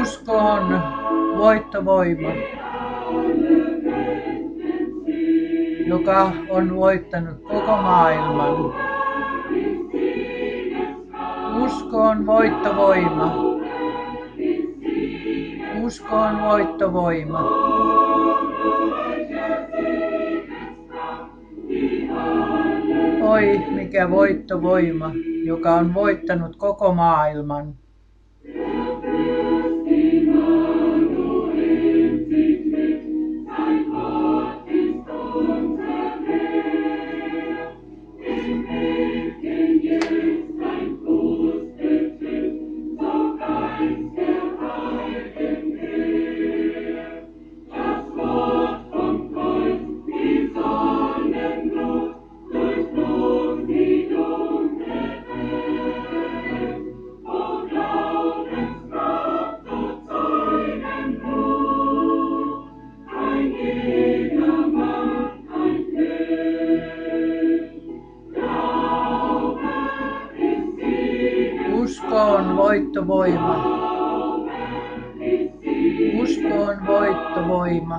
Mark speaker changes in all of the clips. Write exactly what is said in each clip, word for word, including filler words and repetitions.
Speaker 1: Usko on voittovoima, joka on voittanut koko maailman. Usko on voittovoima. Usko on voittovoima. Oi, mikä voittovoima, joka on voittanut koko maailman. Usko on voittovoima. Usko on voittovoima.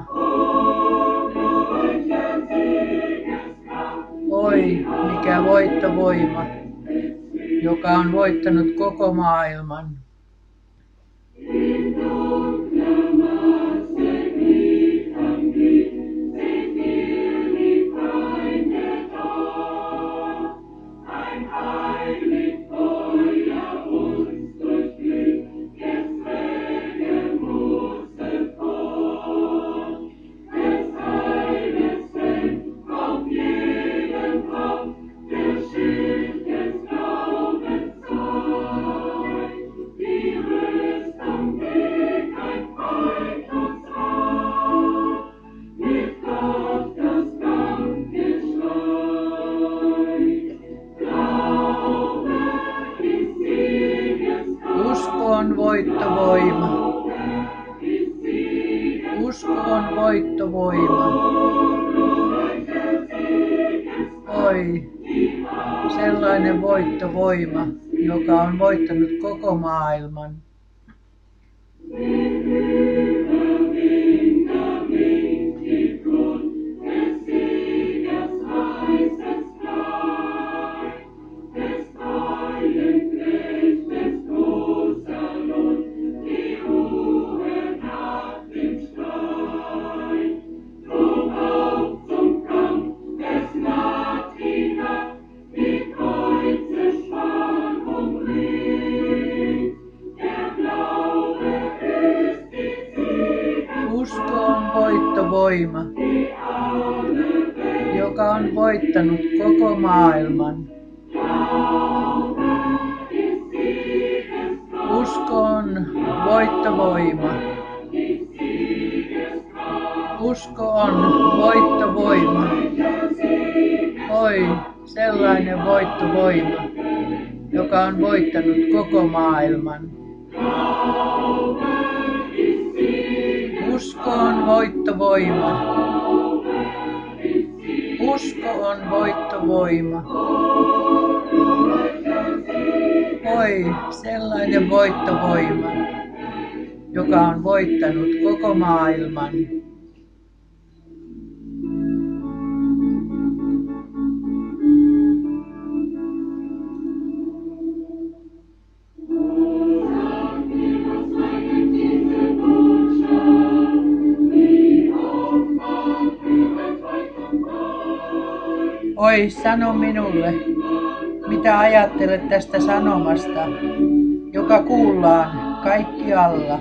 Speaker 1: Oi, mikä voittovoima, joka on voittanut koko maailman. Usko on voittovoima. Usko on voittovoima. Oi, sellainen voittovoima, joka on voittanut koko maailman. Usko on voittovoima, joka on voittanut koko maailman. Usko on voittovoima. Usko on voittovoima. Oi, sellainen voittovoima, joka on voittanut koko maailman. Usko on voittovoima. Usko on voittovoima. Oi, sellainen voittovoima, joka on voittanut koko maailman. Oi, sano minulle, mitä ajattelet tästä sanomasta, joka kuullaan kaikkialla.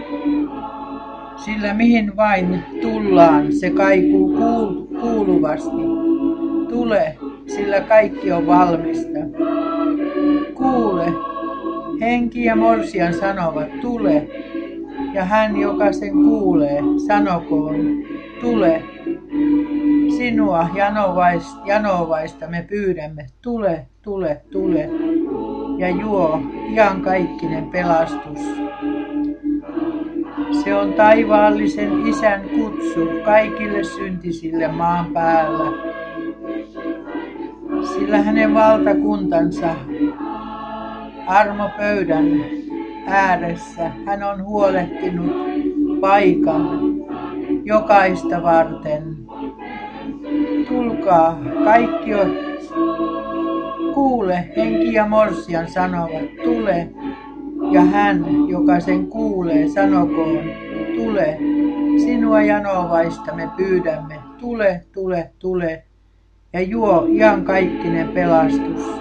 Speaker 1: Sillä mihin vain tullaan, se kaikuu kuuluvasti. Tule, sillä kaikki on valmista. Kuule, henki ja morsian sanovat, tule. Ja hän, joka sen kuulee, sanokoon, tule. Sinua janovaista, janovaista me pyydämme, tule, tule, tule, ja juo iankaikkinen pelastus. Se on taivaallisen Isän kutsu kaikille syntisille maan päällä, sillä hänen valtakuntansa armopöydän ääressä hän on huolehtinut paikan jokaista varten. Tulkaa kaikki on. Kuule, henki ja morsian sanovat, tule. Ja hän, joka sen kuulee, sanokoon, tule. Sinua janovaista me pyydämme, tule, tule, tule. Ja juo iankaikkinen pelastus.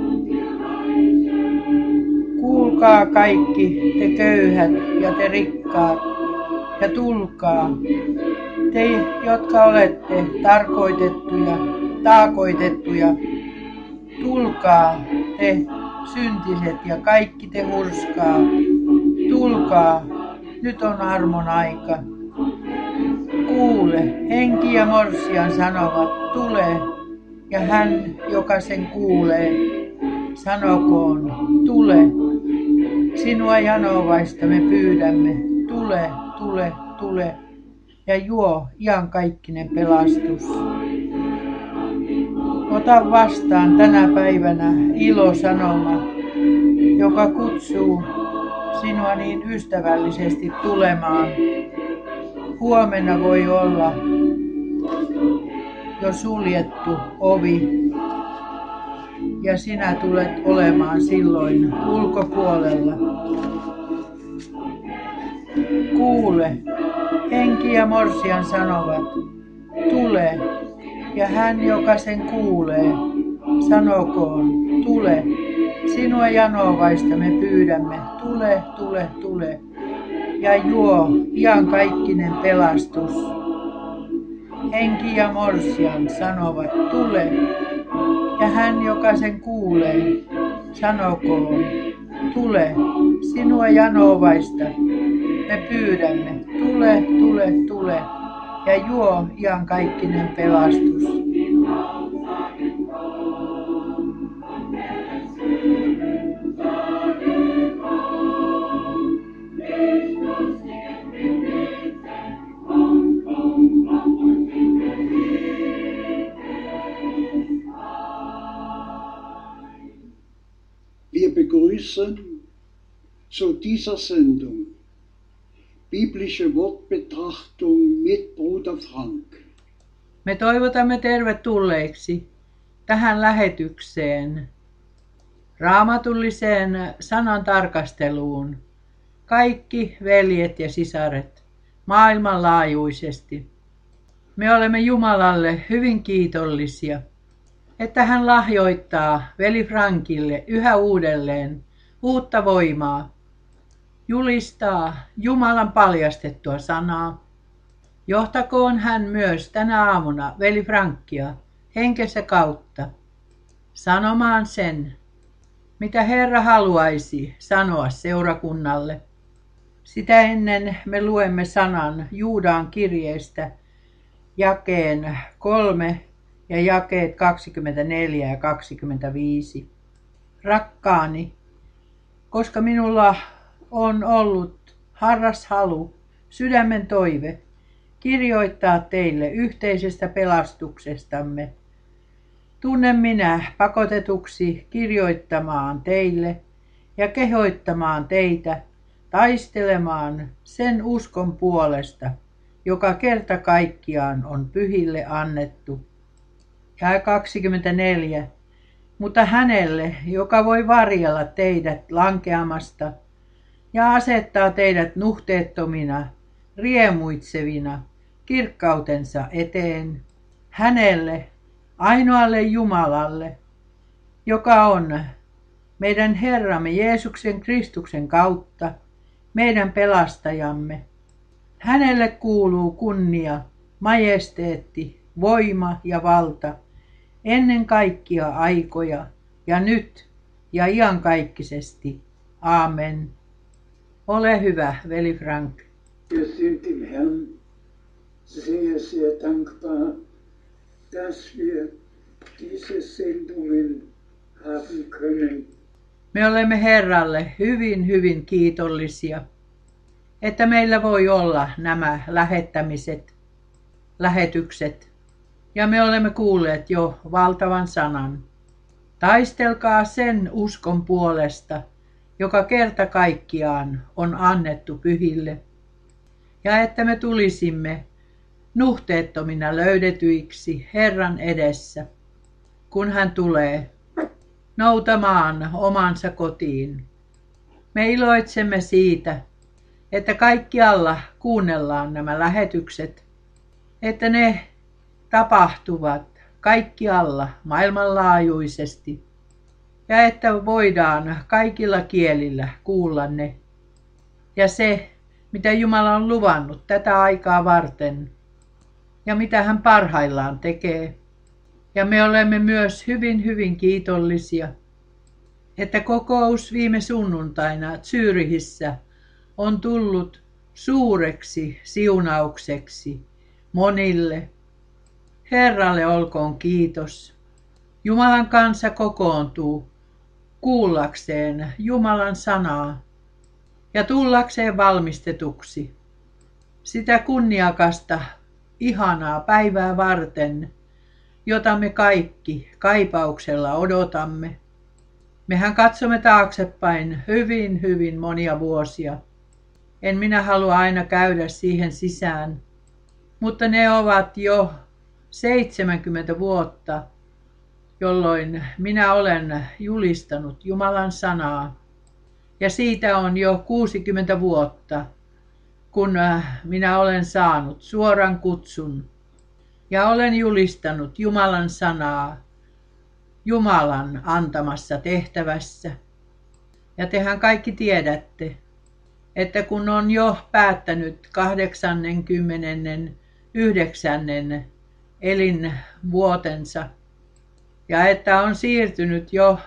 Speaker 1: Kuulkaa kaikki, te köyhät ja te rikkaat, ja tulkaa, te, jotka olette tarkoitettuja, taakoitettuja, tulkaa, te syntiset ja kaikki te hurskaat, tulkaa, nyt on armon aika. Kuule, henki ja morsian sanovat, tule, ja hän, joka sen kuulee, sanokoon, tule. Sinua janovaista me pyydämme, tule, tule, tule, ja juo iankaikkinen pelastus. Ota vastaan tänä päivänä ilosanoma, joka kutsuu sinua niin ystävällisesti tulemaan. Huomenna voi olla jo suljettu ovi ja sinä tulet olemaan silloin ulkopuolella. Kuule, henki ja morsian sanovat, tule, ja hän, joka sen kuulee, sanokoon, tule. Sinua janovaista me pyydämme, tule, tule, tule, ja juo iankaikkinen pelastus. Henki ja morsian sanovat, tule, ja hän, joka sen kuulee, sanokoon, tule. Sinua janovaista me pyydämme, tule, tule, tule, ja juo iankaikkinen pelastus.
Speaker 2: Wir begrüßen zu dieser Sendung biblische Wortbetrachtung mit Bruder Frank.
Speaker 1: Me toivotamme tervetulleeksi tähän lähetykseen, raamatulliseen sanan tarkasteluun, kaikki veljet ja sisaret maailmanlaajuisesti. Me olemme Jumalalle hyvin kiitollisia, että hän lahjoittaa veli Frankille yhä uudelleen uutta voimaa, julistaa Jumalan paljastettua sanaa. Johtakoon hän myös tänä aamuna veli Frankia henkensä kautta sanomaan sen, mitä Herra haluaisi sanoa seurakunnalle. Sitä ennen me luemme sanan Juudaan kirjeestä jakeen kolme ja jakeet kaksikymmentäneljä ja kaksikymmentäviisi. Rakkaani, koska minulla on ollut harras halu, sydämen toive, kirjoittaa teille yhteisestä pelastuksestamme. Tunnen minä pakotetuksi kirjoittamaan teille ja kehoittamaan teitä taistelemaan sen uskon puolesta, joka kerta kaikkiaan on pyhille annettu. Jae kaksikymmentäneljä. Mutta hänelle, joka voi varjella teidät lankeamasta ja asettaa teidät nuhteettomina, riemuitsevina kirkkautensa eteen, hänelle, ainoalle Jumalalle, joka on meidän Herramme Jeesuksen Kristuksen kautta, meidän pelastajamme. Hänelle kuuluu kunnia, majesteetti, voima ja valta, ennen kaikkia aikoja ja nyt ja iankaikkisesti. Amen. Ole hyvä, veli Frank.
Speaker 2: Wir sind dem Herrn sehr, sehr dankbar, dass wir diese Sendungen haben können.
Speaker 1: Me olemme Herralle hyvin, hyvin kiitollisia, että meillä voi olla nämä lähettämiset, lähetykset. Ja me olemme kuulleet jo valtavan sanan. Taistelkaa sen uskon puolesta, joka kerta kaikkiaan on annettu pyhille, ja että me tulisimme nuhteettomina löydetyiksi Herran edessä, kun hän tulee noutamaan omansa kotiin. Me iloitsemme siitä, että kaikkialla kuunnellaan nämä lähetykset, että ne tapahtuvat kaikkialla maailmanlaajuisesti ja että voidaan kaikilla kielillä kuulla ne. Ja se, mitä Jumala on luvannut tätä aikaa varten ja mitä hän parhaillaan tekee. Ja me olemme myös hyvin, hyvin kiitollisia, että kokous viime sunnuntaina Zürichissä on tullut suureksi siunaukseksi monille. Herralle olkoon kiitos. Jumalan kansa kokoontuu kuullakseen Jumalan sanaa ja tullakseen valmistetuksi sitä kunniakasta, ihanaa päivää varten, jota me kaikki kaipauksella odotamme. Mehän katsomme taaksepäin hyvin, hyvin monia vuosia. En minä halua aina käydä siihen sisään, mutta ne ovat jo seitsemänkymmentä vuotta, jolloin minä olen julistanut Jumalan sanaa. Ja siitä on jo kuusikymmentä vuotta, kun minä olen saanut suoran kutsun ja olen julistanut Jumalan sanaa Jumalan antamassa tehtävässä. Ja tehän kaikki tiedätte, että kun on jo päättänyt kahdeksankymmentäyhdeksän elinvuotensa ja että on siirtynyt jo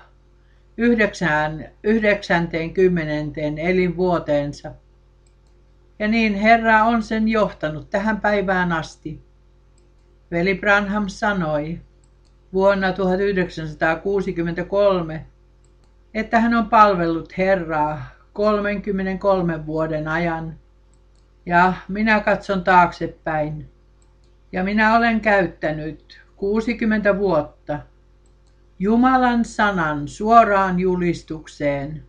Speaker 1: yhdeksänteen elinvuoteensa. Ja niin Herra on sen johtanut tähän päivään asti. Veli Branham sanoi vuonna tuhatyhdeksänsataakuusikymmentäkolme, että hän on palvellut Herraa kolmenkymmenenkolmen vuoden ajan. Ja minä katson taaksepäin. Ja minä olen käyttänyt kuusikymmentä vuotta Jumalan sanan suoraan julistukseen,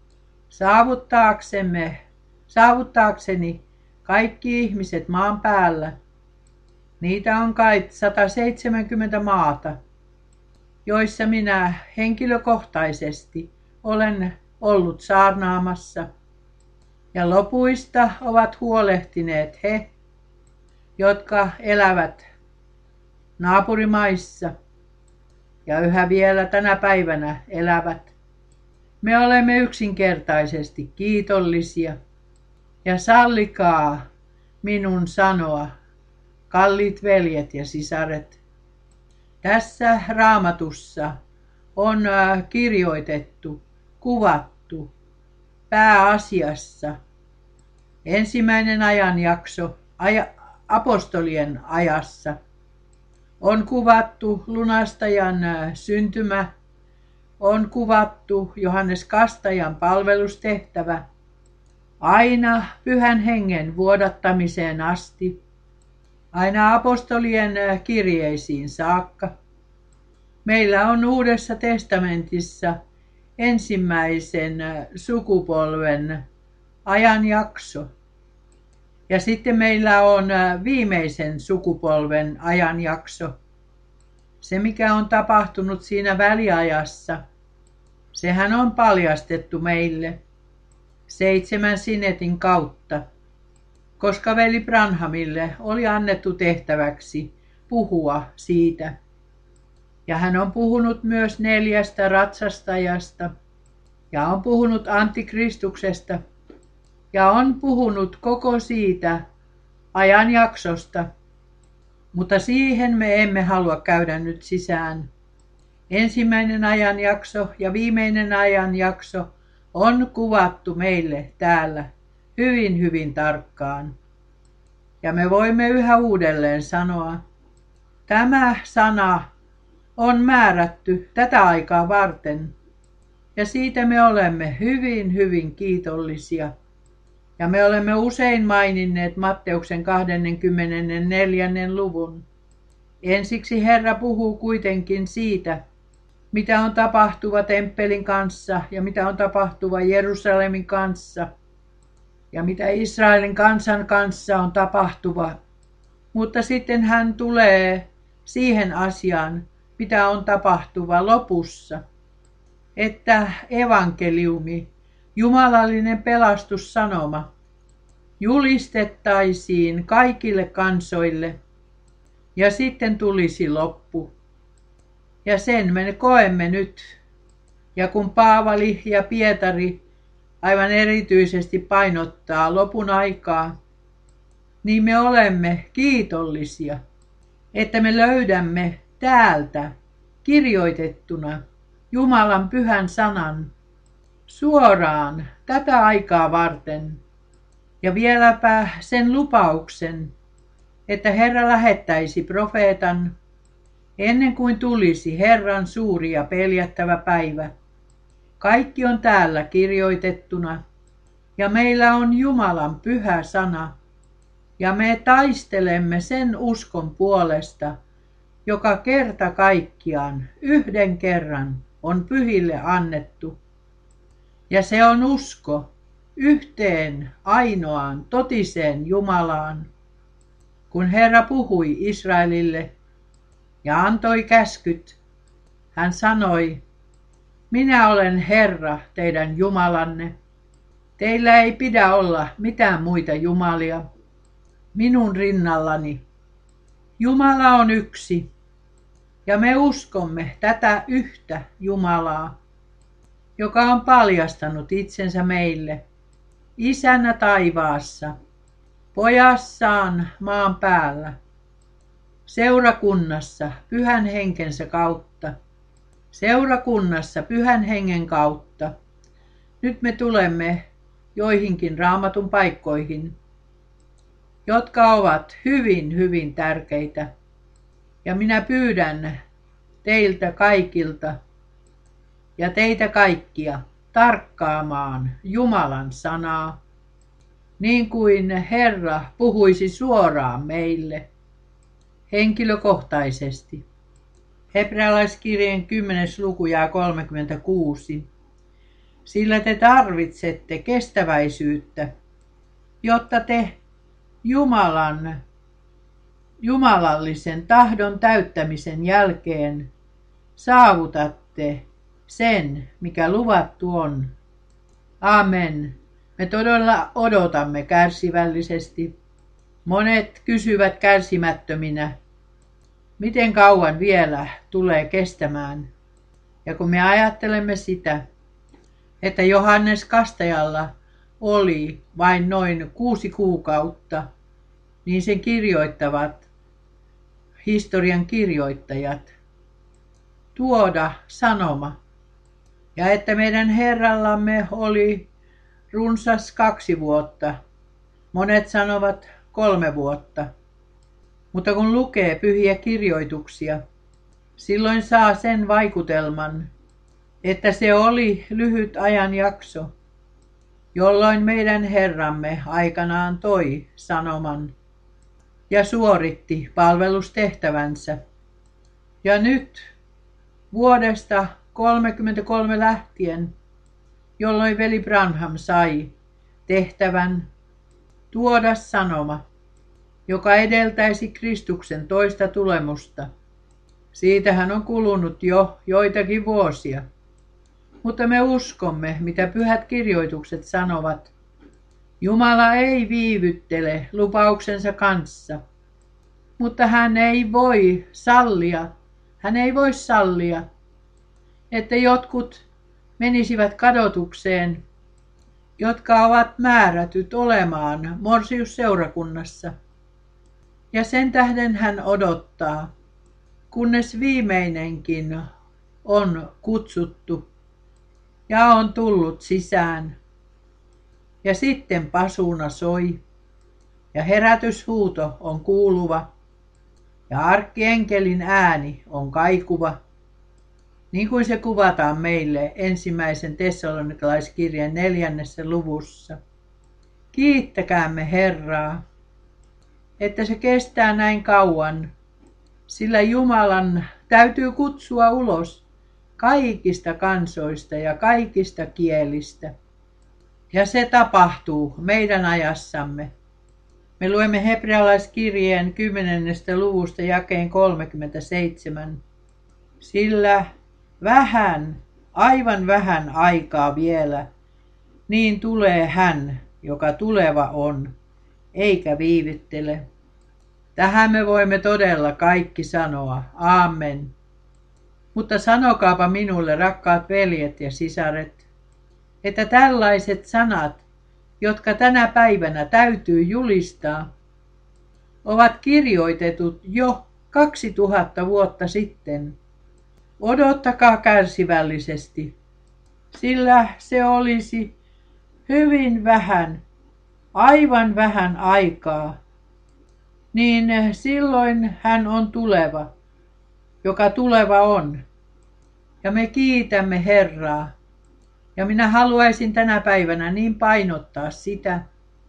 Speaker 1: saavuttaaksemme, saavuttaakseni kaikki ihmiset maan päällä. Niitä on kai sata seitsemänkymmentä maata, joissa minä henkilökohtaisesti olen ollut saarnaamassa, ja lopuista ovat huolehtineet he, jotka elävät naapurimaissa ja yhä vielä tänä päivänä elävät. Me olemme yksinkertaisesti kiitollisia ja sallikaa minun sanoa, kalliit veljet ja sisaret. Tässä Raamatussa on kirjoitettu, kuvattu pääasiassa ensimmäinen ajanjakso aja, apostolien ajassa. On kuvattu lunastajan syntymä, on kuvattu Johannes Kastajan palvelustehtävä aina Pyhän Hengen vuodattamiseen asti, aina apostolien kirjeisiin saakka. Meillä on Uudessa testamentissa ensimmäisen sukupolven ajanjakso. Ja sitten meillä on viimeisen sukupolven ajanjakso. Se, mikä on tapahtunut siinä väliajassa, sehän on paljastettu meille seitsemän sinetin kautta, koska veli Branhamille oli annettu tehtäväksi puhua siitä. Ja hän on puhunut myös neljästä ratsastajasta ja on puhunut antikristuksesta ja on puhunut koko siitä ajanjaksosta, mutta siihen me emme halua käydä nyt sisään. Ensimmäinen ajanjakso ja viimeinen ajanjakso on kuvattu meille täällä hyvin, hyvin tarkkaan. Ja me voimme yhä uudelleen sanoa, tämä sana on määrätty tätä aikaa varten. Ja siitä me olemme hyvin, hyvin kiitollisia. Ja me olemme usein maininneet Matteuksen kaksikymmentäneljä luvun. Ensiksi Herra puhuu kuitenkin siitä, mitä on tapahtuva temppelin kanssa ja mitä on tapahtuva Jerusalemin kanssa ja mitä Israelin kansan kanssa on tapahtuva. Mutta sitten hän tulee siihen asiaan, mitä on tapahtuva lopussa, että evankeliumi, jumalallinen pelastussanoma, julistettaisiin kaikille kansoille ja sitten tulisi loppu. Ja sen me koemme nyt. Ja kun Paavali ja Pietari aivan erityisesti painottaa lopun aikaa, niin me olemme kiitollisia, että me löydämme täältä kirjoitettuna Jumalan pyhän sanan suoraan tätä aikaa varten. Ja vieläpä sen lupauksen, että Herra lähettäisi profeetan ennen kuin tulisi Herran suuri ja peljättävä päivä. Kaikki on täällä kirjoitettuna ja meillä on Jumalan pyhä sana ja me taistelemme sen uskon puolesta, joka kerta kaikkiaan yhden kerran on pyhille annettu. Ja se on usko yhteen ainoaan totiseen Jumalaan. Kun Herra puhui Israelille ja antoi käskyt, hän sanoi, minä olen Herra teidän Jumalanne. Teillä ei pidä olla mitään muita jumalia minun rinnallani. Jumala on yksi ja me uskomme tätä yhtä Jumalaa, joka on paljastanut itsensä meille Isänä taivaassa, Pojassaan maan päällä, seurakunnassa Pyhän Henkensä kautta, seurakunnassa Pyhän Hengen kautta. Nyt me tulemme joihinkin Raamatun paikkoihin, jotka ovat hyvin, hyvin tärkeitä. Ja minä pyydän teiltä kaikilta ja teitä kaikkia tarkkaamaan Jumalan sanaa, niin kuin Herra puhuisi suoraan meille henkilökohtaisesti. Hebrealaiskirjeen kymmenes luku ja kolmekymmentäkuusi. Sillä te tarvitsette kestäväisyyttä, jotta te Jumalan, jumalallisen tahdon täyttämisen jälkeen saavutatte sen, mikä luvattu on. Amen. Me todella odotamme kärsivällisesti. Monet kysyvät kärsimättöminä, miten kauan vielä tulee kestämään. Ja kun me ajattelemme sitä, että Johannes Kastajalla oli vain noin kuusi kuukautta, niin sen kirjoittavat historian kirjoittajat tuoda sanoma. Ja että meidän Herrallamme oli runsas kaksi vuotta. Monet sanovat kolme vuotta. Mutta kun lukee pyhiä kirjoituksia, silloin saa sen vaikutelman, että se oli lyhyt ajanjakso, jolloin meidän Herramme aikanaan toi sanoman ja suoritti palvelustehtävänsä. Ja nyt vuodesta kolmekymmentäkolme lähtien, jolloin veli Branham sai tehtävän tuoda sanoma, joka edeltäisi Kristuksen toista tulemusta. Siitähän on kulunut jo joitakin vuosia. Mutta me uskomme, mitä pyhät kirjoitukset sanovat. Jumala ei viivyttele lupauksensa kanssa, mutta hän ei voi sallia, hän ei voi sallia, että jotkut menisivät kadotukseen, jotka ovat määrätyt olemaan Morsiusseurakunnassa. Ja sen tähden hän odottaa, kunnes viimeinenkin on kutsuttu ja on tullut sisään. Ja sitten pasuuna soi ja herätyshuuto on kuuluva ja arkkienkelin ääni on kaikuva, niin kuin se kuvataan meille ensimmäisen Tessalonikalaiskirjeen neljännessä luvussa. Kiittäkäämme Herraa, että se kestää näin kauan, sillä Jumalan täytyy kutsua ulos kaikista kansoista ja kaikista kielistä. Ja se tapahtuu meidän ajassamme. Me luemme hebrealaiskirjeen kymmenennestä luvusta jakeen kolmekymmentäseitsemän. Sillä vähän, aivan vähän aikaa vielä, niin tulee hän, joka tuleva on, eikä viivyttele. Tähän me voimme todella kaikki sanoa, aamen. Mutta sanokaapa minulle, rakkaat veljet ja sisaret, että tällaiset sanat, jotka tänä päivänä täytyy julistaa, ovat kirjoitetut jo kaksituhatta vuotta sitten. Odottakaa kärsivällisesti, sillä se olisi hyvin vähän, aivan vähän aikaa, niin silloin hän on tuleva, joka tuleva on. Ja me kiitämme Herraa. Ja minä haluaisin tänä päivänä niin painottaa sitä,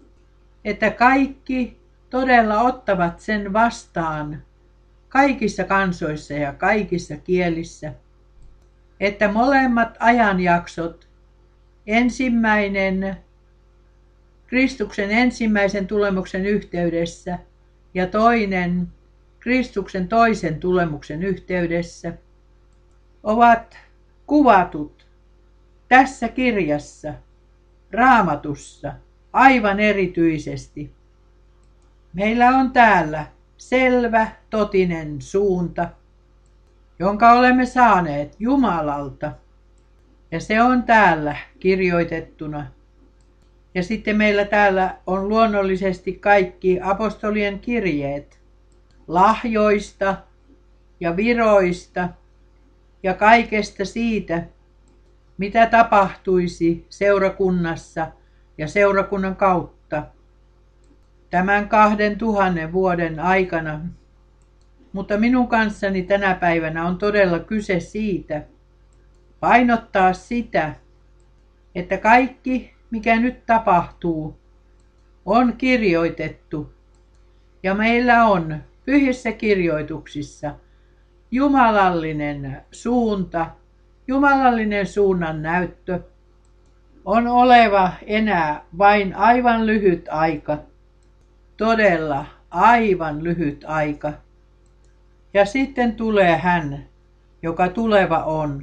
Speaker 1: että kaikki todella ottavat sen vastaan kaikissa kansoissa ja kaikissa kielissä, että molemmat ajanjaksot, ensimmäinen Kristuksen ensimmäisen tulemuksen yhteydessä ja toinen Kristuksen toisen tulemuksen yhteydessä, ovat kuvatut tässä kirjassa, Raamatussa, aivan erityisesti. Meillä on täällä selvä, totinen suunta, jonka olemme saaneet Jumalalta. Ja se on täällä kirjoitettuna. Ja sitten meillä täällä on luonnollisesti kaikki apostolien kirjeet lahjoista ja viroista ja kaikesta siitä, mitä tapahtuisi seurakunnassa ja seurakunnan kautta tämän kahden tuhannen vuoden aikana. Mutta minun kanssani tänä päivänä on todella kyse siitä, painottaa sitä, että kaikki, mikä nyt tapahtuu, on kirjoitettu. Ja meillä on pyhissä kirjoituksissa jumalallinen suunta, jumalallinen suunnan näyttö. On oleva enää vain aivan lyhyt aika. Todella aivan lyhyt aika. Ja sitten tulee hän, joka tuleva on.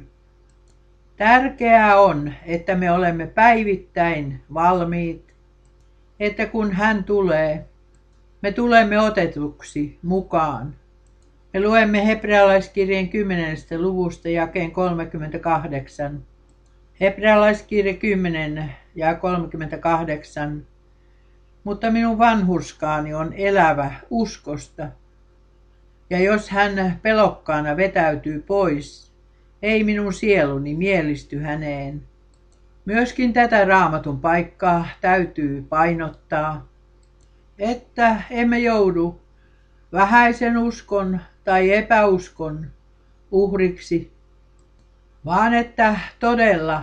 Speaker 1: Tärkeää on, että me olemme päivittäin valmiit, että kun hän tulee, me tulemme otetuksi mukaan. Me luemme hebrealaiskirjeen kymmenennestä luvusta jakeen kolmekymmentäkahdeksan. Hebrealaiskirje kymmenen ja kolmekymmentäkahdeksan. Mutta minun vanhurskaani on elävä uskosta. Ja jos hän pelokkaana vetäytyy pois, ei minun sieluni mielisty häneen. Myöskin tätä Raamatun paikkaa täytyy painottaa, että emme joudu vähäisen uskon tai epäuskon uhriksi, vaan että todella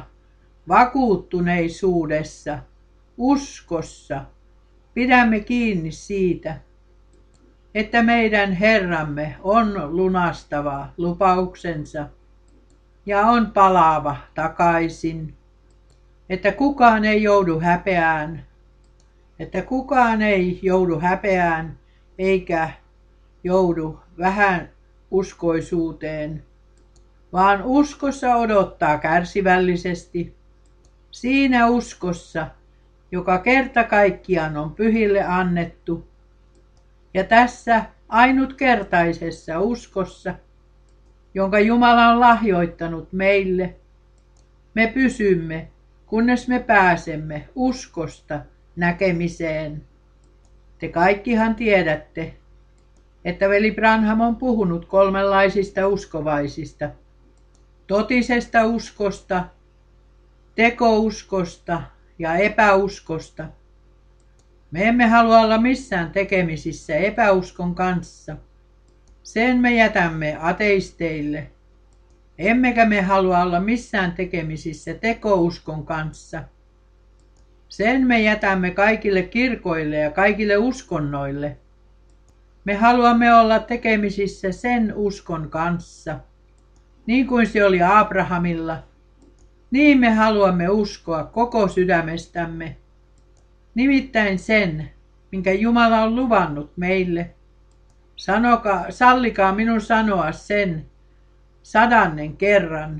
Speaker 1: vakuuttuneisuudessa, uskossa pidämme kiinni siitä, että meidän Herramme on lunastava lupauksensa ja on palaava takaisin, että kukaan ei joudu häpeään, että kukaan ei joudu häpeään eikä joudu vähän uskoisuuteen, vaan uskossa odottaa kärsivällisesti, siinä uskossa, joka kerta kaikkiaan on pyhille annettu, ja tässä ainutkertaisessa uskossa, jonka Jumala on lahjoittanut meille, me pysymme, kunnes me pääsemme uskosta näkemiseen. Te kaikkihan tiedätte, että veli Branham on puhunut kolmenlaisista uskovaisista. Totisesta uskosta, tekouskosta ja epäuskosta. Me emme halua olla missään tekemisissä epäuskon kanssa. Sen me jätämme ateisteille. Emmekä me halua olla missään tekemisissä tekouskon kanssa. Sen me jätämme kaikille kirkoille ja kaikille uskonnoille. Me haluamme olla tekemisissä sen uskon kanssa, niin kuin se oli Abrahamilla. Niin me haluamme uskoa koko sydämestämme, nimittäin sen, minkä Jumala on luvannut meille. Sanokaa, sallikaa minun sanoa sen sadannen kerran.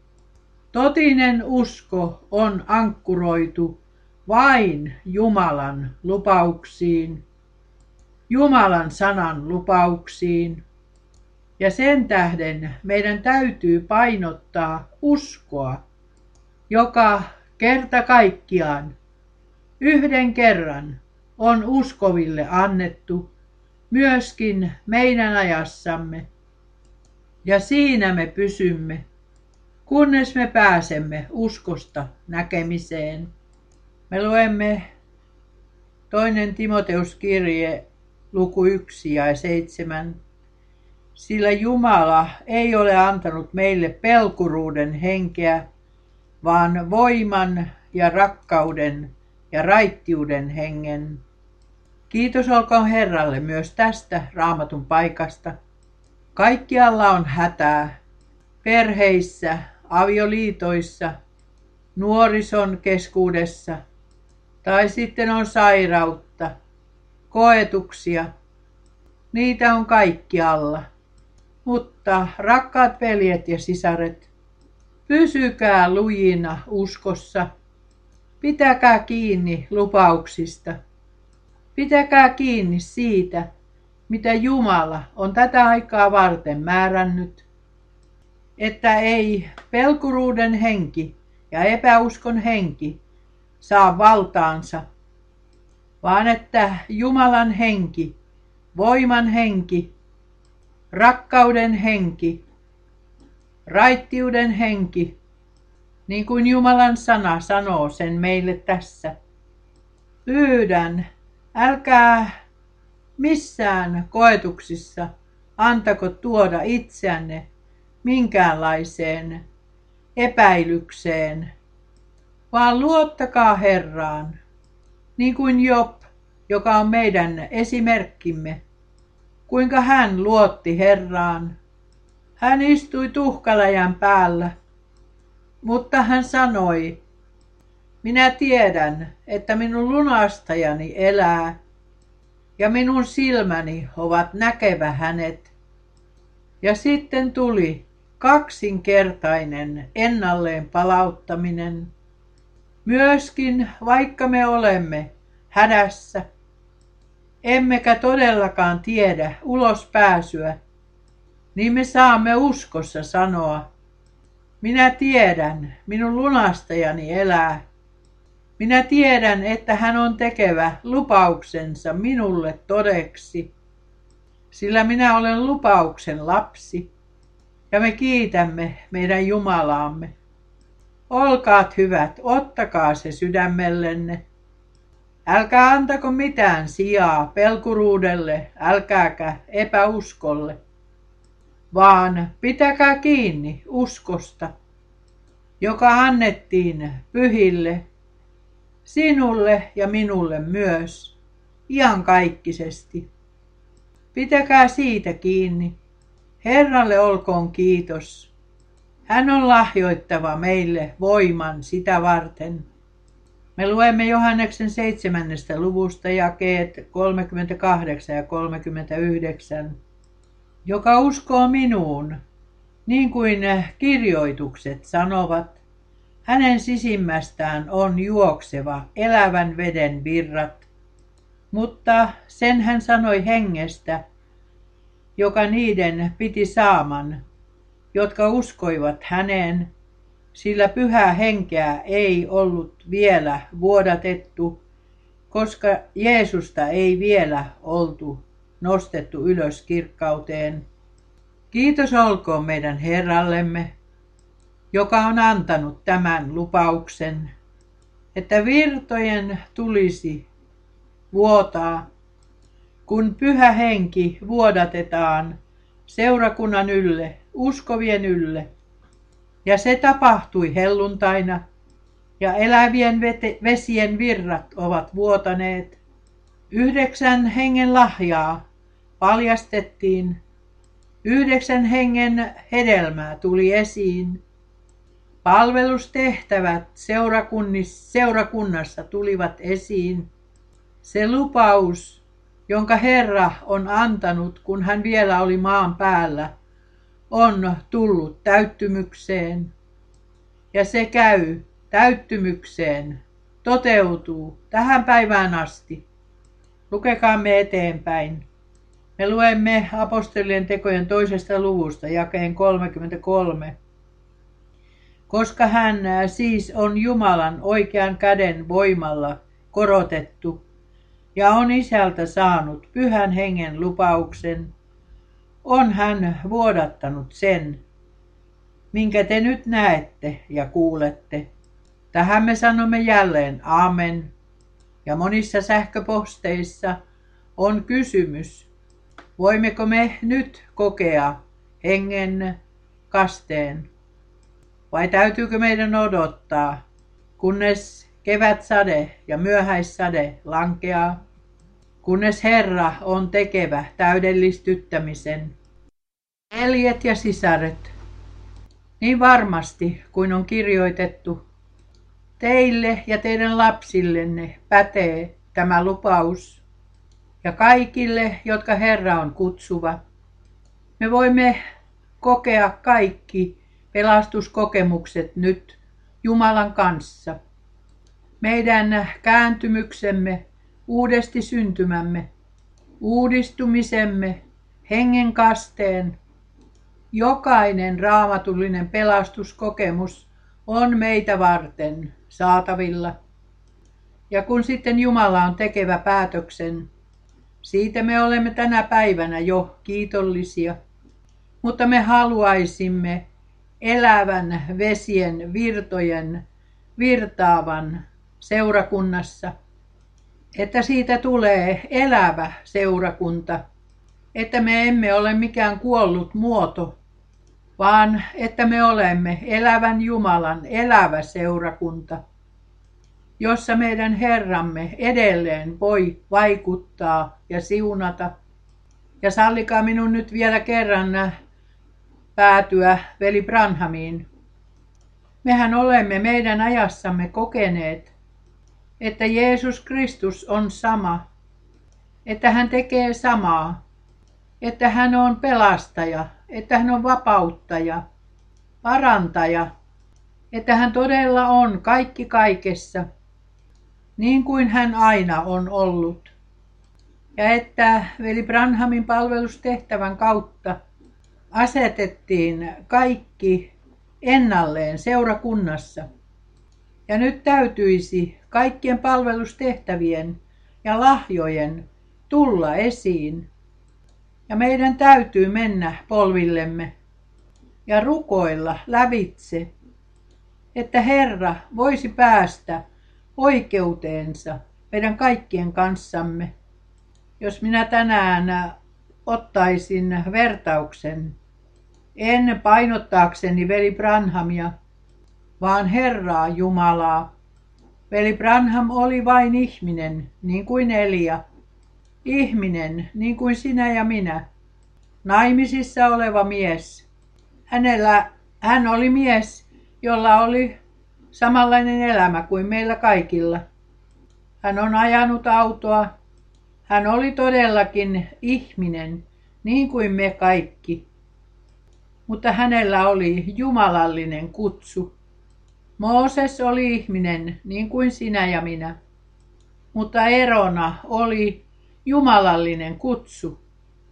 Speaker 1: Totinen usko on ankkuroitu vain Jumalan lupauksiin, Jumalan sanan lupauksiin. Ja sen tähden meidän täytyy painottaa uskoa, joka kerta kaikkiaan yhden kerran on uskoville annettu myöskin meidän ajassamme. Ja siinä me pysymme, kunnes me pääsemme uskosta näkemiseen. Me luemme toinen Timoteuskirje, luku yksi ja seitsemän. Sillä Jumala ei ole antanut meille pelkuruuden henkeä, vaan voiman ja rakkauden ja raittiuden hengen. Kiitos olkoon Herralle myös tästä Raamatun paikasta. Kaikkialla on hätää, perheissä, avioliitoissa, nuorison keskuudessa, tai sitten on sairautta, koetuksia. Niitä on kaikkialla. Mutta rakkaat veljet ja sisaret, pysykää lujina uskossa. Pitäkää kiinni lupauksista. Pitäkää kiinni siitä, mitä Jumala on tätä aikaa varten määrännyt, että ei pelkuruuden henki ja epäuskon henki saa valtaansa, vaan että Jumalan henki, voiman henki, rakkauden henki, raittiuden henki, niin kuin Jumalan sana sanoo sen meille tässä. Pyydän, älkää missään koetuksissa antako tuoda itseänne minkäänlaiseen epäilykseen, vaan luottakaa Herraan, niin kuin Job, joka on meidän esimerkkimme, kuinka hän luotti Herraan. Hän istui tuhkaläjän päällä, mutta hän sanoi, minä tiedän, että minun lunastajani elää, ja minun silmäni ovat näkevä hänet. Ja sitten tuli kaksinkertainen ennalleen palauttaminen. Myöskin vaikka me olemme hädässä, emmekä todellakaan tiedä ulospääsyä, niin me saamme uskossa sanoa, minä tiedän, minun lunastajani elää. Minä tiedän, että hän on tekevä lupauksensa minulle todeksi, sillä minä olen lupauksen lapsi, ja me kiitämme meidän Jumalaamme. Olkaat hyvät, ottakaa se sydämellenne. Älkää antako mitään sijaa pelkuruudelle, älkääkä epäuskolle, vaan pitäkää kiinni uskosta, joka annettiin pyhille, sinulle ja minulle myös, iankaikkisesti. Pitäkää siitä kiinni. Herralle olkoon kiitos. Hän on lahjoittava meille voiman sitä varten. Me luemme Johanneksen seitsemännestä luvusta jakeet kolmekymmentäkahdeksan ja kolmekymmentäyhdeksän. Joka uskoo minuun, niin kuin kirjoitukset sanovat, hänen sisimmästään on juokseva elävän veden virrat. Mutta sen hän sanoi hengestä, joka niiden piti saaman, jotka uskoivat häneen, sillä pyhää henkeä ei ollut vielä vuodatettu, koska Jeesusta ei vielä oltu nostettu ylös kirkkauteen. Kiitos olkoon meidän Herrallemme, joka on antanut tämän lupauksen, että virtojen tulisi vuotaa, kun pyhä henki vuodatetaan seurakunnan ylle, uskovien ylle. Ja se tapahtui helluntaina, ja elävien vete- vesien virrat ovat vuotaneet. Yhdeksän hengen lahjaa paljastettiin, Yhdeksän hengen hedelmää tuli esiin. Palvelustehtävät seurakunnassa tulivat esiin. Se lupaus, jonka Herra on antanut, kun hän vielä oli maan päällä, on tullut täyttymykseen. Ja se käy täyttymykseen, toteutuu tähän päivään asti. Lukekaamme eteenpäin. Me luemme apostolien tekojen toisesta luvusta jakeen kolmekymmentäkolme. Koska hän siis on Jumalan oikean käden voimalla korotettu ja on Isältä saanut Pyhän Hengen lupauksen, on hän vuodattanut sen, minkä te nyt näette ja kuulette. Tähän me sanomme jälleen amen. Ja monissa sähköposteissa on kysymys, voimmeko me nyt kokea hengen kasteen? Vai täytyykö meidän odottaa, kunnes kevätsade ja myöhäissade lankeaa, kunnes Herra on tekevä täydellistyttämisen? Veljet ja sisaret, niin varmasti kuin on kirjoitettu, teille ja teidän lapsillenne pätee tämä lupaus, ja kaikille, jotka Herra on kutsuva. Me voimme kokea kaikki pelastuskokemukset nyt Jumalan kanssa. Meidän kääntymyksemme, uudesti syntymämme, uudistumisemme, hengen kasteen, jokainen raamatullinen pelastuskokemus on meitä varten saatavilla. Ja kun sitten Jumala on tekevä päätöksen, siitä me olemme tänä päivänä jo kiitollisia. Mutta me haluaisimme elävän vesien virtojen virtaavan seurakunnassa, että siitä tulee elävä seurakunta, että me emme ole mikään kuollut muoto, vaan että me olemme elävän Jumalan elävä seurakunta, jossa meidän Herramme edelleen voi vaikuttaa ja siunata. Ja sallikaa minun nyt vielä kerran päätyä veli Branhamiin. Mehän olemme meidän ajassamme kokeneet, että Jeesus Kristus on sama, että hän tekee samaa, että hän on pelastaja, että hän on vapauttaja, parantaja, että hän todella on kaikki kaikessa, niin kuin hän aina on ollut. Ja että veli Branhamin palvelustehtävän kautta asetettiin kaikki ennalleen seurakunnassa. Ja nyt täytyisi kaikkien palvelustehtävien ja lahjojen tulla esiin. Ja meidän täytyy mennä polvillemme ja rukoilla lävitse, että Herra voisi päästä oikeuteensa meidän kaikkien kanssamme. Jos minä tänään ottaisin vertauksen, en painottaakseni veli Branhamia, vaan Herraa Jumalaa. Veli Branham oli vain ihminen, niin kuin Elia. Ihminen, niin kuin sinä ja minä. Naimisissa oleva mies. Hänellä, hän oli mies, jolla oli samanlainen elämä kuin meillä kaikilla. Hän on ajanut autoa. Hän oli todellakin ihminen, niin kuin me kaikki. Mutta hänellä oli jumalallinen kutsu. Mooses oli ihminen, niin kuin sinä ja minä. Mutta erona oli jumalallinen kutsu.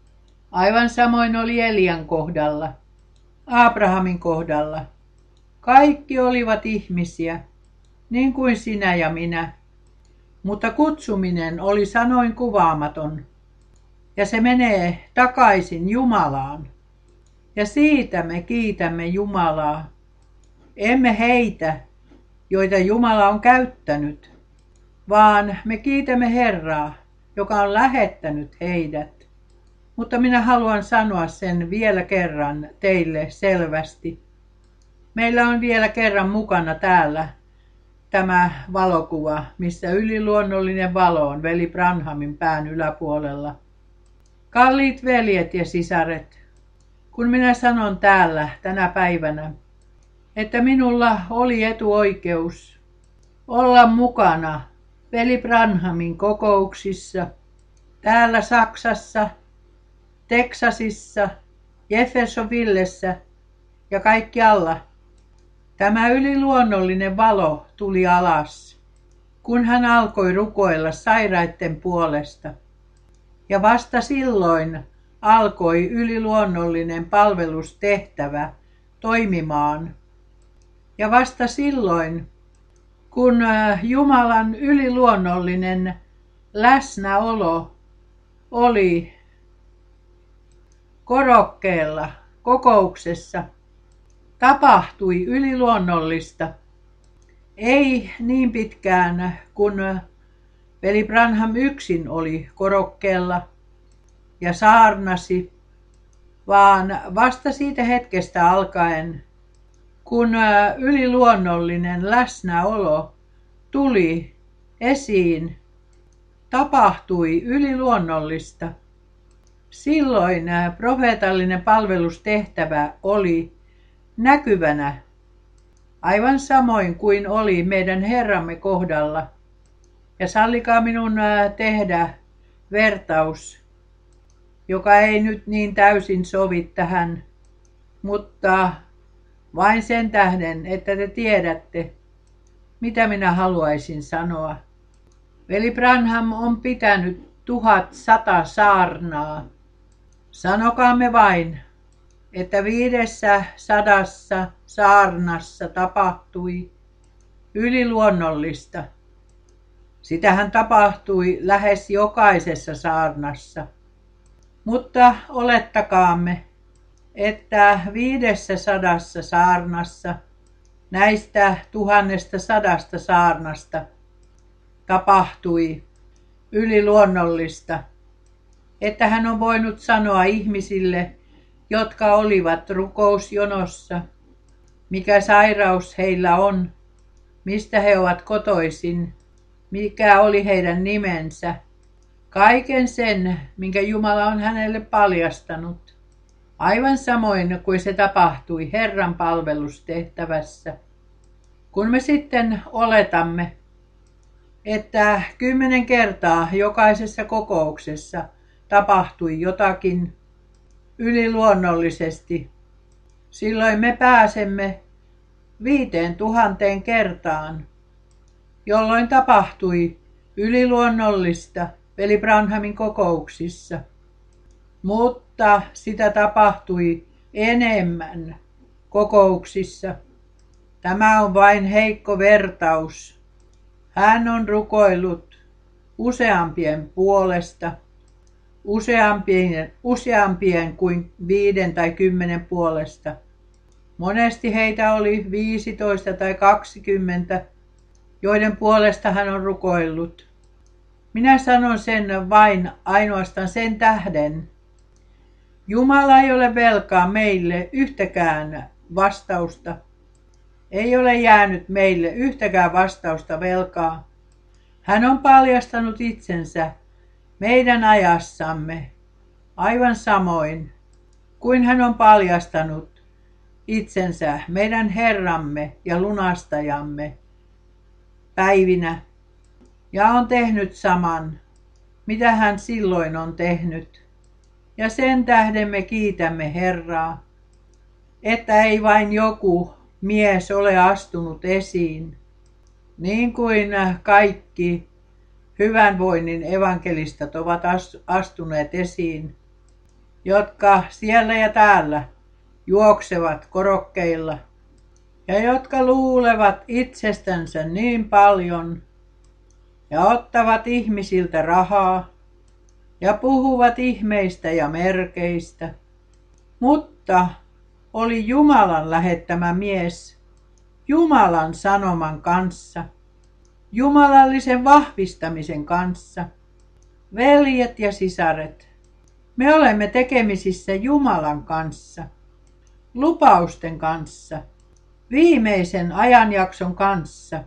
Speaker 1: Aivan samoin oli Elian kohdalla, Abrahamin kohdalla. Kaikki olivat ihmisiä, niin kuin sinä ja minä. Mutta kutsuminen oli sanoin kuvaamaton. Ja se menee takaisin Jumalaan. Ja siitä me kiitämme Jumalaa. Emme heitä, joita Jumala on käyttänyt, vaan me kiitämme Herraa, joka on lähettänyt heidät. Mutta minä haluan sanoa sen vielä kerran teille selvästi. Meillä on vielä kerran mukana täällä tämä valokuva, missä yliluonnollinen valo on veli Branhamin pään yläpuolella. Kalliit veljet ja sisaret, kun minä sanon täällä tänä päivänä, että minulla oli etuoikeus olla mukana veli Branhamin kokouksissa täällä Saksassa, Teksasissa, Jeffersonvillessä ja kaikkialla. Tämä yliluonnollinen valo tuli alas, kun hän alkoi rukoilla sairaiden puolesta. Ja vasta silloin alkoi yliluonnollinen palvelustehtävä toimimaan. Ja vasta silloin, kun Jumalan yliluonnollinen läsnäolo oli korokkeella kokouksessa, tapahtui yliluonnollista. Ei niin pitkään, kun veli Branham yksin oli korokkeella ja saarnasi, vaan vasta siitä hetkestä alkaen, kun yliluonnollinen läsnäolo tuli esiin, tapahtui yliluonnollista. Silloin profeetallinen palvelustehtävä oli näkyvänä, aivan samoin kuin oli meidän Herramme kohdalla. Ja sallikaa minun tehdä vertaus, joka ei nyt niin täysin sovi tähän, mutta vain sen tähden, että te tiedätte, mitä minä haluaisin sanoa. Veli Branham on pitänyt tuhat sata saarnaa. Sanokaamme vain, että viidessä sadassa saarnassa tapahtui yliluonnollista. Sitähän tapahtui lähes jokaisessa saarnassa. Mutta olettakaamme, että viidessä sadassa saarnassa näistä tuhannesta sadasta saarnasta tapahtui yliluonnollista, että hän on voinut sanoa ihmisille, jotka olivat rukousjonossa, mikä sairaus heillä on, mistä he ovat kotoisin, mikä oli heidän nimensä, kaiken sen, minkä Jumala on hänelle paljastanut, aivan samoin kuin se tapahtui Herran palvelustehtävässä. Kun me sitten oletamme, että kymmenen kertaa jokaisessa kokouksessa tapahtui jotakin yliluonnollisesti, silloin me pääsemme viiteen tuhanteen kertaan, jolloin tapahtui yliluonnollista veli Branhamin kokouksissa. Mutta sitä tapahtui enemmän kokouksissa. Tämä on vain heikko vertaus. Hän on rukoillut useampien puolesta, useampien, useampien kuin viiden tai kymmenen puolesta. Monesti heitä oli viisitoista tai kaksikymmentä, joiden puolesta hän on rukoillut. Minä sanon sen vain ainoastaan sen tähden. Jumala ei ole velkaa meille yhtäkään vastausta. Ei ole jäänyt meille yhtäkään vastausta velkaa. Hän on paljastanut itsensä meidän ajassamme aivan samoin kuin hän on paljastanut itsensä meidän Herramme ja lunastajamme päivinä. Ja on tehnyt saman, mitä hän silloin on tehnyt. Ja sen tähden me kiitämme Herraa, että ei vain joku mies ole astunut esiin, niin kuin kaikki hyvänvoinnin evankelistat ovat astuneet esiin, jotka siellä ja täällä juoksevat korokkeilla ja jotka luulevat itsestänsä niin paljon ja ottavat ihmisiltä rahaa ja puhuvat ihmeistä ja merkeistä, mutta oli Jumalan lähettämä mies Jumalan sanoman kanssa, jumalallisen vahvistamisen kanssa. Veljet ja sisaret, me olemme tekemisissä Jumalan kanssa, lupausten kanssa, viimeisen ajanjakson kanssa,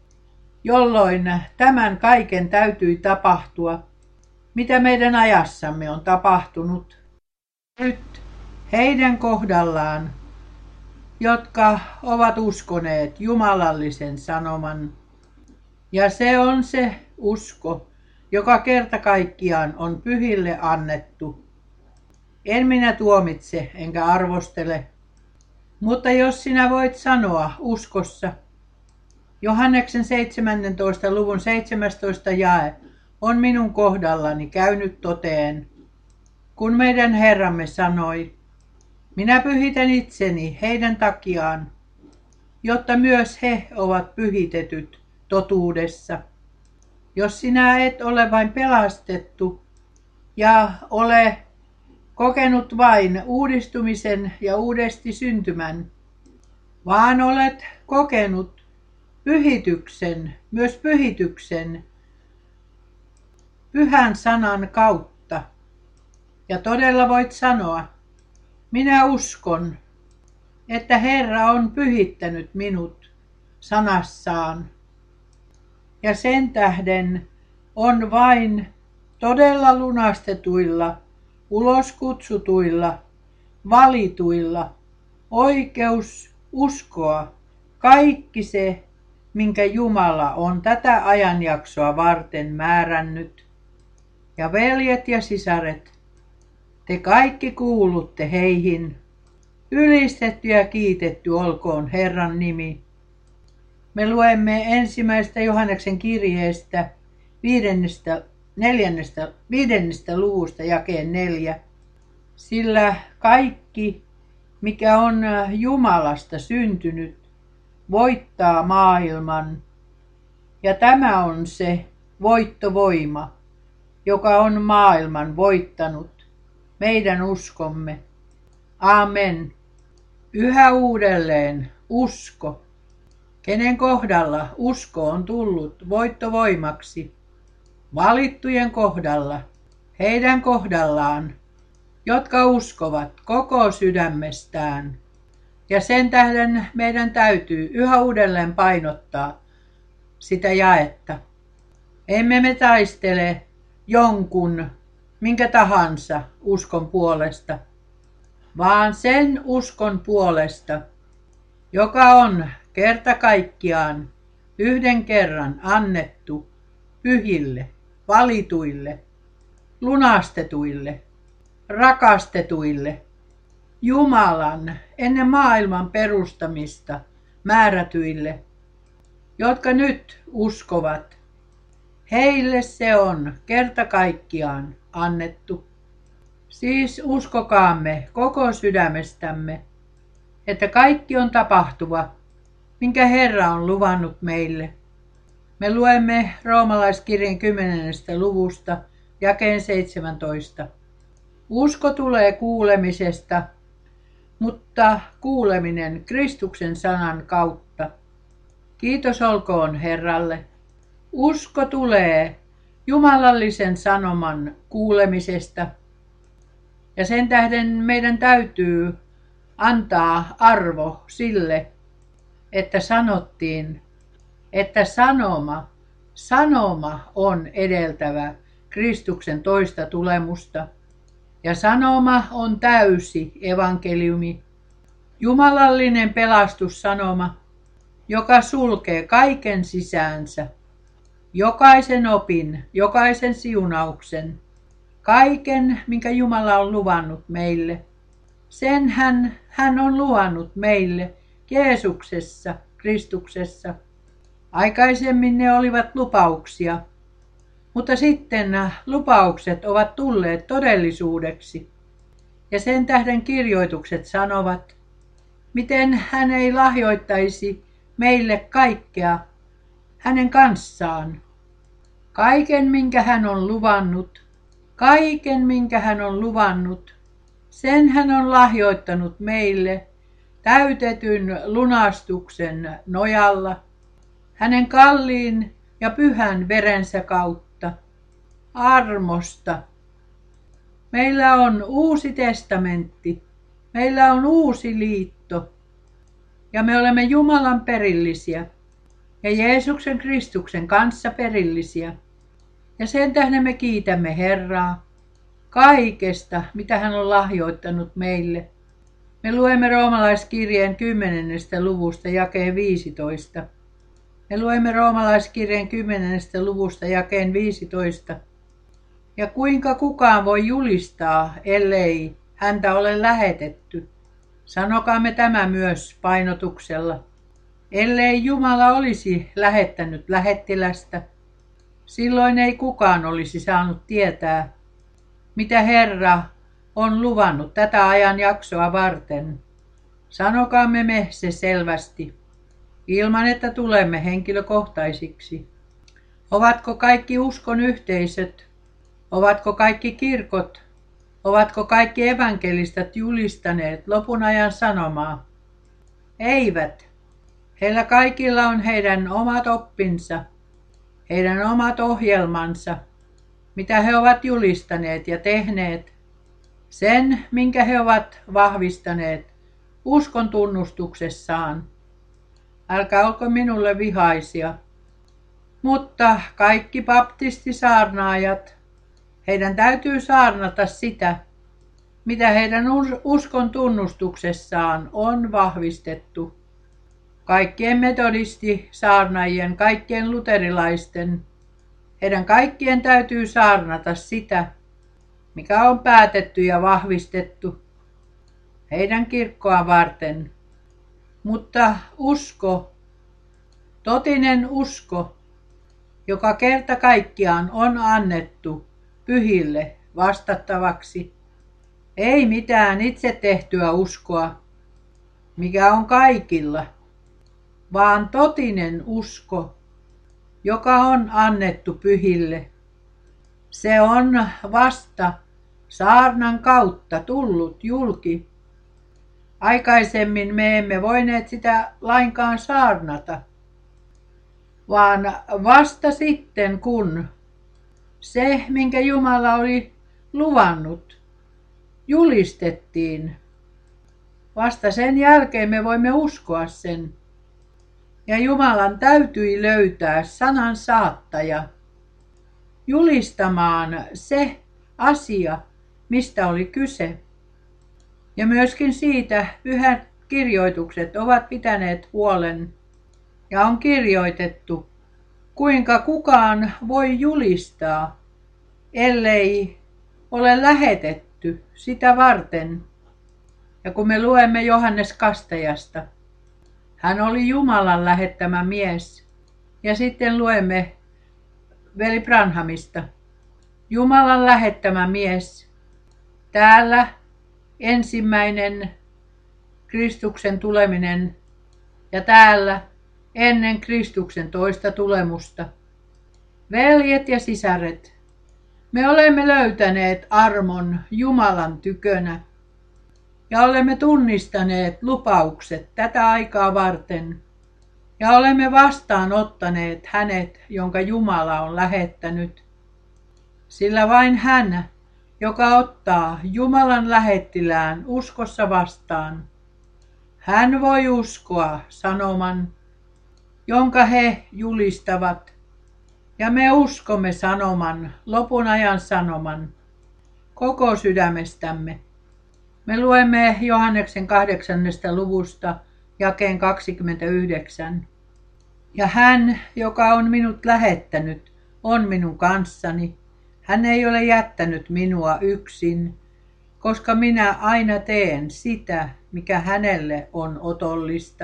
Speaker 1: jolloin tämän kaiken täytyi tapahtua, mitä meidän ajassamme on tapahtunut. Nyt heidän kohdallaan, jotka ovat uskoneet jumalallisen sanoman. Ja se on se usko, joka kerta kaikkiaan on pyhille annettu. En minä tuomitse enkä arvostele, mutta jos sinä voit sanoa uskossa, Johanneksen seitsemännentoista luvun seitsemästoista jae on minun kohdallani käynyt toteen, kun meidän Herramme sanoi, minä pyhitän itseni heidän takiaan, jotta myös he ovat pyhitetyt totuudessa. Jos sinä et ole vain pelastettu ja ole kokenut vain uudistumisen ja uudesti syntymän, vaan olet kokenut pyhityksen, myös pyhityksen pyhän sanan kautta. Ja todella voit sanoa, minä uskon, että Herra on pyhittänyt minut sanassaan. Ja sen tähden on vain todella lunastetuilla, uloskutsutuilla, valituilla oikeus uskoa kaikki se, minkä Jumala on tätä ajanjaksoa varten määrännyt. Ja veljet ja sisaret, te kaikki kuulutte heihin. Ylistetty ja kiitetty olkoon Herran nimi. Me luemme ensimmäistä Johanneksen kirjeestä viidennestä, neljännestä, viidennestä luvusta jakeen neljä. Sillä kaikki, mikä on Jumalasta syntynyt, voittaa maailman. Ja tämä on se voittovoima, joka on maailman voittanut, meidän uskomme. Amen. Yhä uudelleen usko, kenen kohdalla usko on tullut voittovoimaksi. Valittujen kohdalla, heidän kohdallaan, jotka uskovat koko sydämestään. Ja sen tähden meidän täytyy yhä uudelleen painottaa sitä jaetta. Emme me taistele jonkun, minkä tahansa uskon puolesta, vaan sen uskon puolesta, joka on kerta kaikkiaan yhden kerran annettu pyhille, valituille, lunastetuille, rakastetuille, Jumalan ennen maailman perustamista määrätyille, jotka nyt uskovat. Heille se on kerta kaikkiaan annettu. Siis uskokaamme koko sydämestämme, että kaikki on tapahtuva, minkä Herra on luvannut meille. Me luemme roomalaiskirjan kymmenennestä luvusta jakeen seitsemäntoista. Usko tulee kuulemisesta, mutta kuuleminen Kristuksen sanan kautta. Kiitos olkoon Herralle. Usko tulee jumalallisen sanoman kuulemisesta. Ja sen tähden meidän täytyy antaa arvo sille, että sanottiin, että sanoma, sanoma on edeltävä Kristuksen toista tulemusta. Ja sanoma on täysi evankeliumi, jumalallinen pelastussanoma, joka sulkee kaiken sisäänsä, jokaisen opin, jokaisen siunauksen, kaiken, minkä Jumala on luvannut meille. Sen hän, hän on luvannut meille Jeesuksessa, Kristuksessa. Aikaisemmin ne olivat lupauksia, mutta sitten lupaukset ovat tulleet todellisuudeksi. Ja sen tähden kirjoitukset sanovat, miten hän ei lahjoittaisi meille kaikkea hänen kanssaan. Kaiken, minkä hän on luvannut, kaiken, minkä hän on luvannut, sen hän on lahjoittanut meille täytetyn lunastuksen nojalla, hänen kalliin ja pyhän verensä kautta, armosta. Meillä on uusi testamentti, meillä on uusi liitto, ja me olemme Jumalan perillisiä ja Jeesuksen Kristuksen kanssa perillisiä. Ja sen tähden me kiitämme Herraa kaikesta, mitä hän on lahjoittanut meille. Me luemme roomalaiskirjeen kymmenennestä luvusta jakeen viisitoista. Me luemme roomalaiskirjeen kymmenennestä luvusta jakeen viisitoista. Ja kuinka kukaan voi julistaa, ellei häntä ole lähetetty? Sanokaamme tämä myös painotuksella. Ellei Jumala olisi lähettänyt lähettilästä, silloin ei kukaan olisi saanut tietää, mitä Herra on luvannut tätä ajan jaksoa varten. Sanokaamme me se selvästi, ilman että tulemme henkilökohtaisiksi. Ovatko kaikki uskon yhteisöt, ovatko kaikki kirkot, ovatko kaikki evankelistat julistaneet lopun ajan sanomaa? Eivät. Heillä kaikilla on heidän omat oppinsa, heidän omat ohjelmansa, mitä he ovat julistaneet ja tehneet, sen, minkä he ovat vahvistaneet uskon tunnustuksessaan. Älkää olko minulle vihaisia. Mutta kaikki baptistisaarnaajat, heidän täytyy saarnata sitä, mitä heidän uskon tunnustuksessaan on vahvistettu. Kaikkien metodistisaarnaajien, kaikkien luterilaisten, heidän kaikkien täytyy saarnata sitä, mikä on päätetty ja vahvistettu heidän kirkkoa varten. Mutta usko, totinen usko, joka kerta kaikkiaan on annettu pyhille vastattavaksi, ei mitään itse tehtyä uskoa, mikä on kaikilla, vaan totinen usko, joka on annettu pyhille. Se on vasta saarnan kautta tullut julki. Aikaisemmin me emme voineet sitä lainkaan saarnata, vaan vasta sitten kun se, minkä Jumala oli luvannut, julistettiin, vasta sen jälkeen me voimme uskoa sen. Ja Jumalan täytyi löytää sanan saattaja julistamaan se asia, mistä oli kyse. Ja myöskin siitä pyhät kirjoitukset ovat pitäneet huolen ja on kirjoitettu, kuinka kukaan voi julistaa, ellei ole lähetetty sitä varten. Ja kun me luemme Johannes Kastajasta, hän oli Jumalan lähettämä mies. Ja sitten luemme veli Branhamista, Jumalan lähettämä mies. Täällä ensimmäinen Kristuksen tuleminen ja täällä ennen Kristuksen toista tulemusta. Veljet ja sisaret, me olemme löytäneet armon Jumalan tykönä ja olemme tunnistaneet lupaukset tätä aikaa varten ja olemme vastaanottaneet hänet, jonka Jumala on lähettänyt. Sillä vain hän, joka ottaa Jumalan lähettilään uskossa vastaan, hän voi uskoa sanoman, jonka he julistavat, ja me uskomme sanoman, lopun ajan sanoman, koko sydämestämme. Me luemme Johanneksen kahdeksannesta luvusta jakeen kaksikymmentäyhdeksän. Ja hän, joka on minut lähettänyt, on minun kanssani. Hän ei ole jättänyt minua yksin, koska minä aina teen sitä, mikä hänelle on otollista.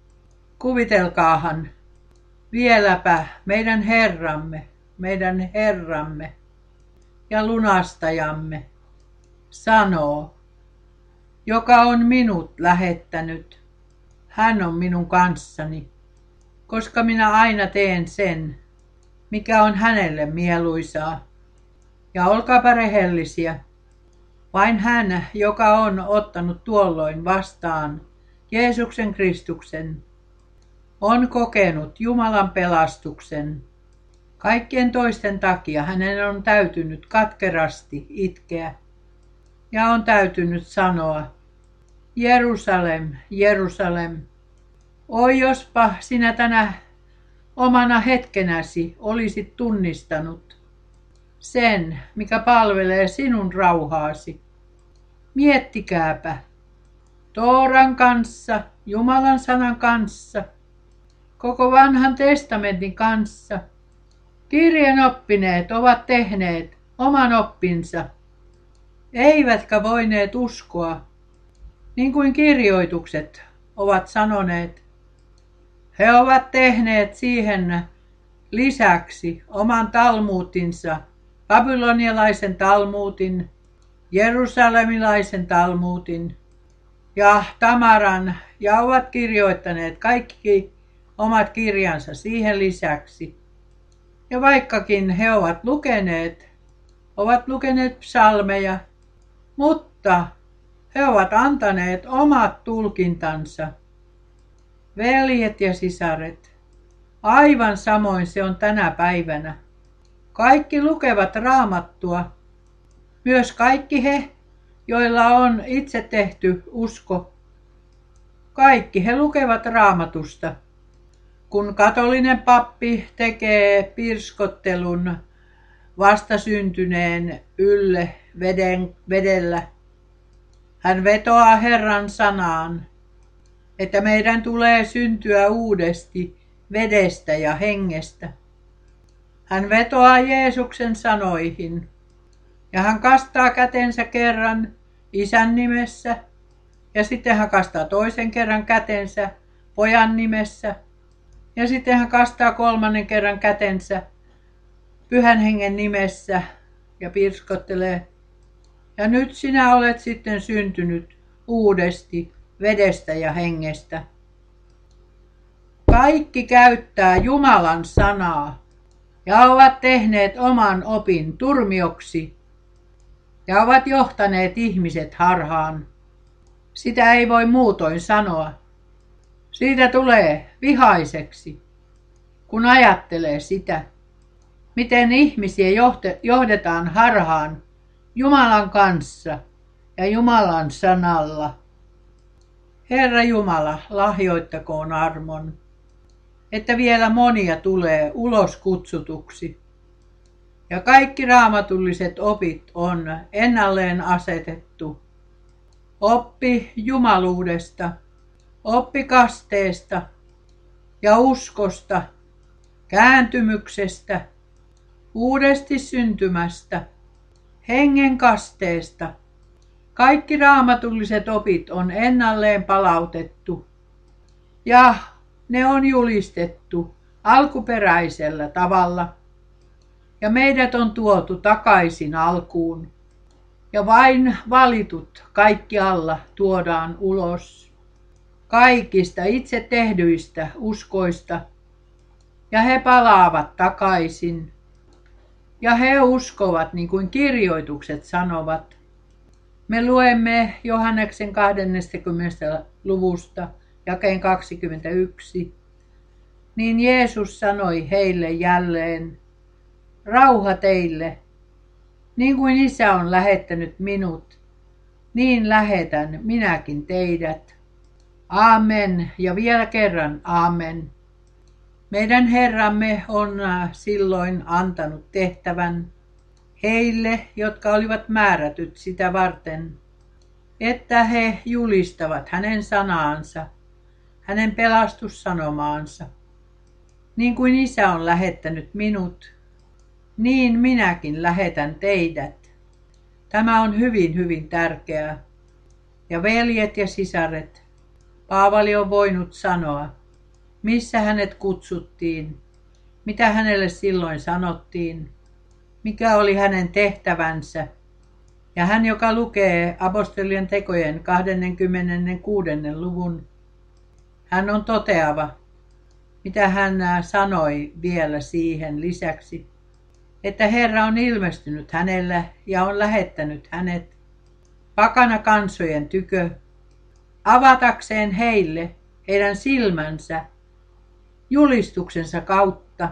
Speaker 1: Kuvitelkaahan, vieläpä meidän Herramme, meidän Herramme ja lunastajamme sanoo, joka on minut lähettänyt, hän on minun kanssani, koska minä aina teen sen, mikä on hänelle mieluisaa. Ja olkaapa rehellisiä, vain hän, joka on ottanut tuolloin vastaan Jeesuksen Kristuksen, on kokenut Jumalan pelastuksen. Kaikkien toisten takia hänen on täytynyt katkerasti itkeä ja on täytynyt sanoa, Jerusalem, Jerusalem, oi jospa sinä tänä omana hetkenäsi olisit tunnistanut sen, mikä palvelee sinun rauhaasi. Miettikääpä, Tooran kanssa, Jumalan sanan kanssa, koko vanhan testamentin kanssa. Kirjan oppineet ovat tehneet oman oppinsa, eivätkä voineet uskoa, niin kuin kirjoitukset ovat sanoneet. He ovat tehneet siihen lisäksi oman talmuutinsa, babylonialaisen talmuutin, jerusalemilaisen talmuutin ja Tamaran, ja ovat kirjoittaneet kaikki omat kirjansa siihen lisäksi. Ja vaikkakin he ovat lukeneet, ovat lukeneet psalmeja, mutta he ovat antaneet omat tulkintansa. Veljet ja sisaret, aivan samoin se on tänä päivänä. Kaikki lukevat Raamattua, myös kaikki he, joilla on itse tehty usko. Kaikki he lukevat Raamatusta. Kun katolinen pappi tekee pirskottelun vastasyntyneen ylle veden, vedellä, hän vetoaa Herran sanaan, että meidän tulee syntyä uudesti vedestä ja hengestä. Hän vetoaa Jeesuksen sanoihin ja hän kastaa kätensä kerran Isän nimessä ja sitten hän kastaa toisen kerran kätensä Pojan nimessä ja sitten hän kastaa kolmannen kerran kätensä Pyhän Hengen nimessä ja pirskottelee. Ja nyt sinä olet sitten syntynyt uudesti vedestä ja hengestä. Kaikki käyttää Jumalan sanaa ja ovat tehneet oman opin turmioksi ja ovat johtaneet ihmiset harhaan. Sitä ei voi muutoin sanoa. Siitä tulee vihaiseksi, kun ajattelee sitä, miten ihmisiä johdetaan harhaan Jumalan kanssa ja Jumalan sanalla. Herra Jumala, lahjoittakoon armon, että vielä monia tulee ulos kutsutuksi. Ja kaikki raamatulliset opit on ennalleen asetettu. Oppi jumaluudesta, oppi kasteesta ja uskosta, kääntymyksestä, uudesti syntymästä, hengen kasteesta. Kaikki raamatulliset opit on ennalleen palautettu ja ne on julistettu alkuperäisellä tavalla. Ja meidät on tuotu takaisin alkuun. Ja vain valitut kaikkialla tuodaan ulos kaikista itse tehdyistä uskoista. Ja he palaavat takaisin. Ja he uskovat niin kuin kirjoitukset sanovat. Me luemme Johanneksen kahdennesta luvusta jakeen kaksikymmentäyksi. Niin Jeesus sanoi heille jälleen, rauha teille, niin kuin Isä on lähettänyt minut, niin lähetän minäkin teidät. Aamen ja vielä kerran aamen. Meidän Herramme on silloin antanut tehtävän heille, jotka olivat määrätyt sitä varten, että he julistavat hänen sanaansa, hänen pelastussanomaansa. Niin kuin Isä on lähettänyt minut, niin minäkin lähetän teidät. Tämä on hyvin, hyvin tärkeää. Ja veljet ja sisaret, Paavali on voinut sanoa, missä hänet kutsuttiin, mitä hänelle silloin sanottiin, mikä oli hänen tehtävänsä. Ja hän, joka lukee apostolien tekojen kaksikymmentäkuusi luvun, hän on toteava, mitä hän sanoi vielä siihen lisäksi, että Herra on ilmestynyt hänelle ja on lähettänyt hänet pakana kansojen tykö, avatakseen heille heidän silmänsä julistuksensa kautta,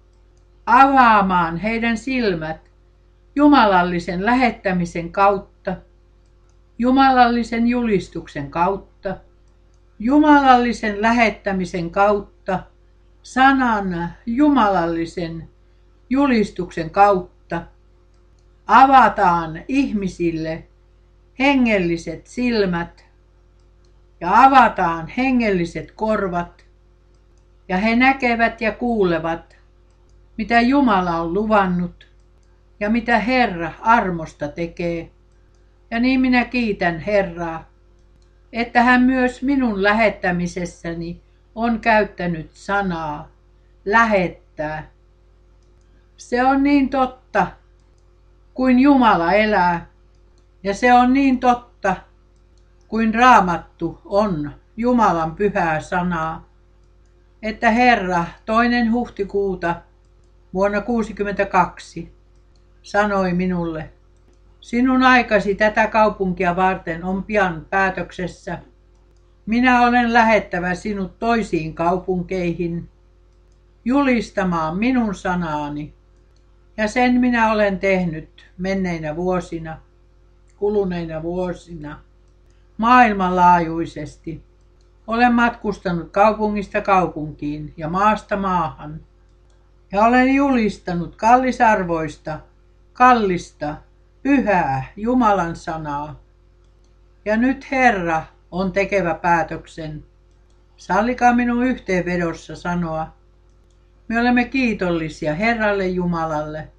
Speaker 1: avaamaan heidän silmät jumalallisen lähettämisen kautta, jumalallisen julistuksen kautta, jumalallisen lähettämisen kautta, sanan jumalallisen julistuksen kautta, avataan ihmisille hengelliset silmät, ja avataan hengelliset korvat, ja he näkevät ja kuulevat, mitä Jumala on luvannut ja mitä Herra armosta tekee. Ja niin minä kiitän Herraa, että hän myös minun lähettämisessäni on käyttänyt sanaa lähettää. Se on niin totta, kuin Jumala elää, ja se on niin totta, kuin Raamattu on Jumalan pyhää sanaa, että Herra toinen huhtikuuta vuonna kuusikymmentäkaksi sanoi minulle, sinun aikasi tätä kaupunkia varten on pian päätöksessä. Minä olen lähettävä sinut toisiin kaupunkeihin julistamaan minun sanaani. Ja sen minä olen tehnyt menneinä vuosina, kuluneina vuosina, maailmanlaajuisesti. Olen matkustanut kaupungista kaupunkiin ja maasta maahan. Ja olen julistanut kallisarvoista, kallista, pyhää Jumalan sanaa. Ja nyt Herra on tekevä päätöksen. Sallikaa minun yhteenvedossa sanoa, me olemme kiitollisia Herralle Jumalalle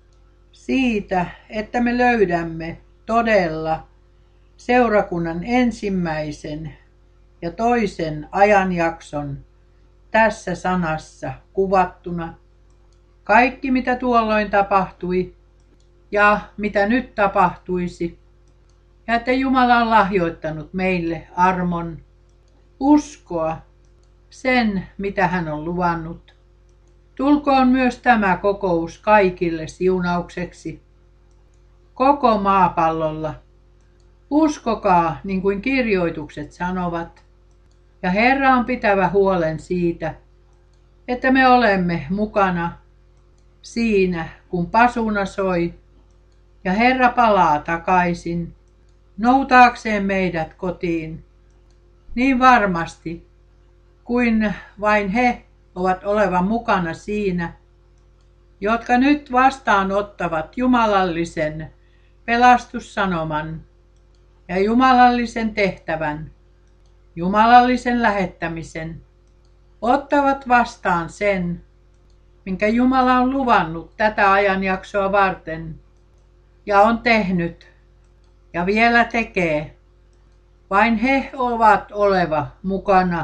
Speaker 1: siitä, että me löydämme todella seurakunnan ensimmäisen ja toisen ajanjakson tässä sanassa kuvattuna. Kaikki mitä tuolloin tapahtui ja mitä nyt tapahtuisi. Ja että Jumala on lahjoittanut meille armon uskoa sen, mitä hän on luvannut. Tulkoon myös tämä kokous kaikille siunaukseksi. Koko maapallolla. Uskokaa niin kuin kirjoitukset sanovat. Ja Herra on pitävä huolen siitä, että me olemme mukana siinä, kun pasuna soi. Ja Herra palaa takaisin, noutaakseen meidät kotiin. Niin varmasti, kuin vain he ovat olevan mukana siinä, jotka nyt vastaanottavat jumalallisen pelastussanoman ja jumalallisen tehtävän, jumalallisen lähettämisen, ottavat vastaan sen, minkä Jumala on luvannut tätä ajanjaksoa varten ja on tehnyt ja vielä tekee. Vain he ovat oleva mukana,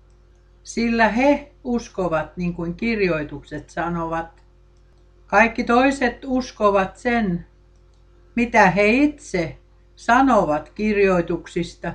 Speaker 1: sillä he uskovat niin kuin kirjoitukset sanovat. Kaikki toiset uskovat sen, mitä he itse sanovat kirjoituksista.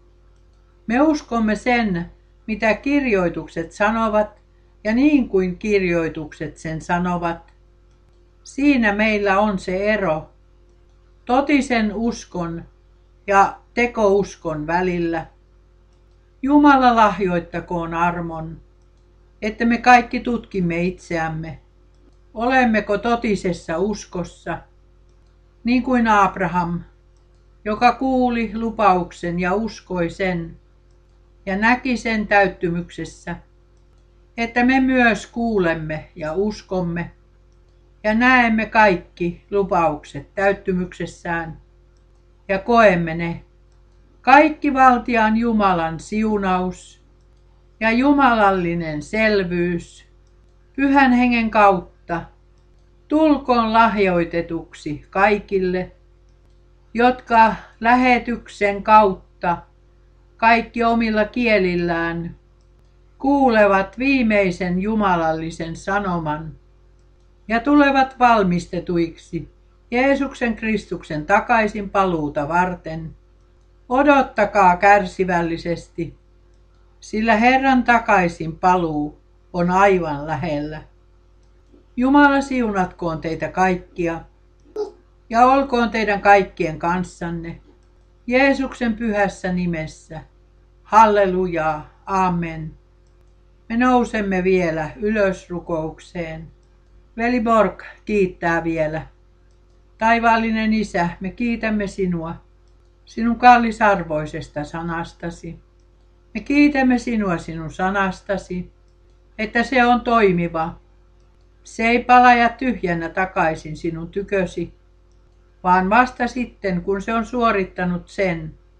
Speaker 1: Me uskomme sen, mitä kirjoitukset sanovat ja niin kuin kirjoitukset sen sanovat. Siinä meillä on se ero totisen uskon ja tekouskon välillä. Jumala lahjoittakoon armon, että me kaikki tutkimme itseämme. Olemmeko totisessa uskossa, niin kuin Abraham, joka kuuli lupauksen ja uskoi sen ja näki sen täyttymyksessä, että me myös kuulemme ja uskomme ja näemme kaikki lupaukset täyttymyksessään ja koemme ne. Kaikki valtiaan Jumalan siunaus ja jumalallinen selvyys Pyhän Hengen kautta tulkoon lahjoitetuksi kaikille, jotka lähetyksen kautta kaikki omilla kielillään kuulevat viimeisen jumalallisen sanoman ja tulevat valmistetuiksi Jeesuksen Kristuksen takaisin paluuta varten. Odottakaa kärsivällisesti, sillä Herran takaisin paluu on aivan lähellä. Jumala siunatkoon teitä kaikkia ja olkoon teidän kaikkien kanssanne Jeesuksen pyhässä nimessä. Hallelujaa, amen. Me nousemme vielä ylös rukoukseen. Veli Borg kiittää vielä. Taivaallinen Isä, me kiitämme sinua, sinun kallisarvoisesta sanastasi. Me kiitämme sinua sinun sanastasi, että se on toimiva. Se ei pala ja tyhjänä takaisin sinun tykösi, vaan vasta sitten, kun se on suorittanut sen,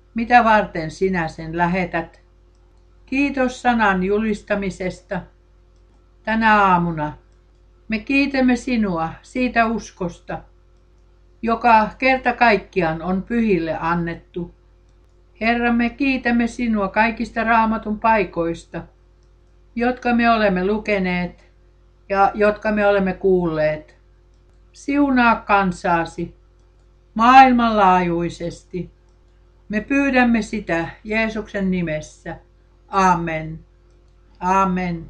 Speaker 1: mitä varten sinä sen lähetät. Kiitos sanan julistamisesta tänä aamuna. Me kiitämme sinua siitä uskosta, joka kerta kaikkiaan on pyhille annettu. Herra, me kiitämme sinua kaikista Raamatun paikoista, jotka me olemme lukeneet ja jotka me olemme kuulleet. Siunaa kansaasi maailmanlaajuisesti. Me pyydämme sitä Jeesuksen nimessä. Amen. Amen.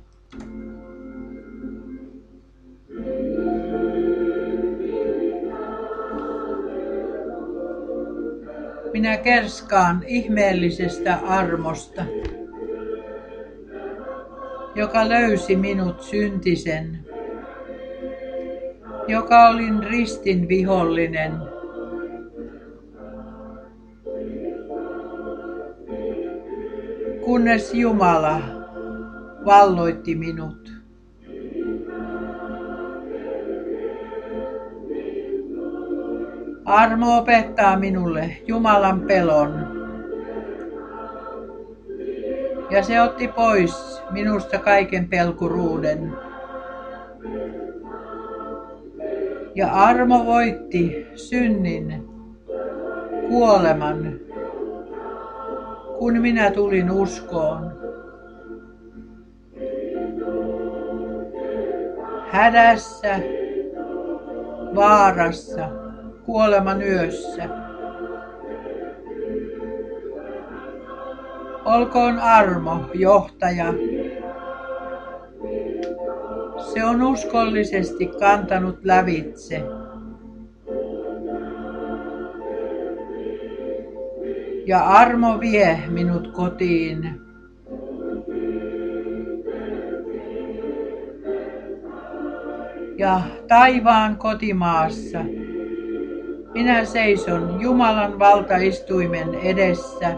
Speaker 1: Minä kerskaan ihmeellisestä armosta, joka löysi minut syntisen, joka olin ristin vihollinen. Kunnes Jumala valloitti minut. Armo opettaa minulle Jumalan pelon. Ja se otti pois minusta kaiken pelkuruuden. Ja armo voitti synnin, kuoleman, kun minä tulin uskoon. Hädässä, vaarassa, kuoleman yössä. Olkoon armo johtaja. Se on uskollisesti kantanut lävitse. Ja armo vie minut kotiin. Ja taivaan kotimaassa minä seison Jumalan valtaistuimen edessä.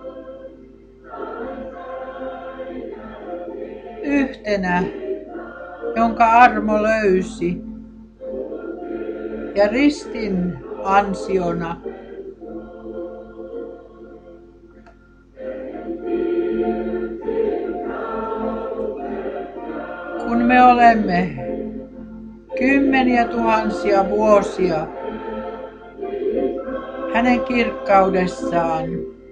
Speaker 1: Yhtenä, jonka armo löysi, ja ristin ansiona. Kun me olemme kymmeniä tuhansia vuosia hänen kirkkaudessaan,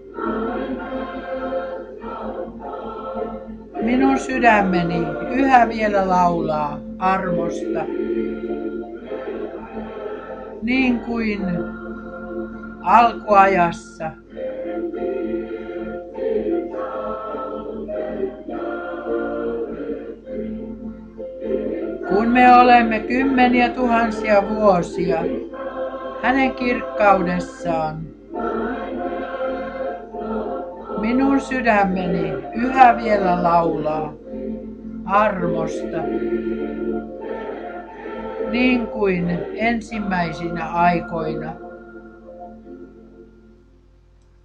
Speaker 1: minun sydämeni yhä vielä laulaa armosta, niin kuin alkuajassa. Kun me olemme kymmeniä tuhansia vuosia hänen kirkkaudessaan, minun sydämeni yhä vielä laulaa armosta, niin kuin ensimmäisinä aikoina.